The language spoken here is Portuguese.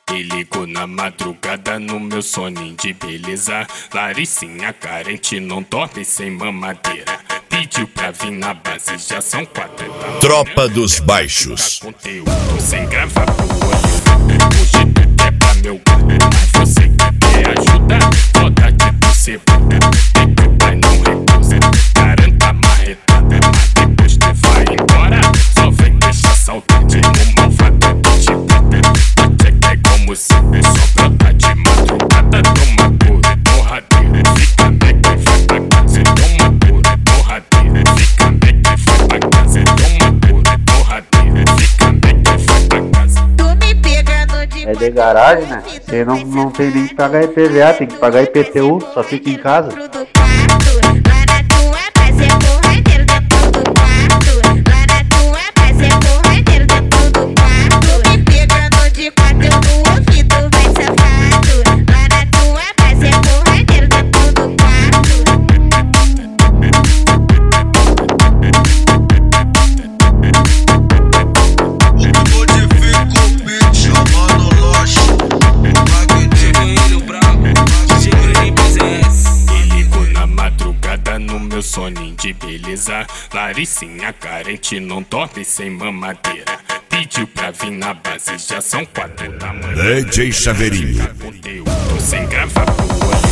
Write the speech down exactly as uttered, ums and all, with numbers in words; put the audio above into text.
Me ligou na madrugada no meu soninho de beleza. Laricinha carente, não dorme sem mamadeira. Pediu pra vir na base, já são quatro da Tropa dos Baixos. Conteúdo sem gravador. Hoje tudo é pra meu guarda, mas você que quer ajuda, foda de tu ser bunda. E teu pai não recusa, garanta a marretada. Mas depois tu vai embora, só vem deixar saudade no malvado que te trata. Você quer como se é só brota de madrugada. Toma cura, torradeira, fica mega e vai pra casa. Toma cura, torradeira, fica mega e vai pra casa. Toma cura, torradeira, fica mega e vai pra casa. É de garagem, né? Você não, não tem nem que pagar I P V A, tem que pagar I P T U, só fica em casa. Soninho de beleza, Laricinha carente, não dorme sem mamadeira. Pediu pra vir na base, já são quatro da manhã. D J Chaveirinho. Conteúdo sem gravador.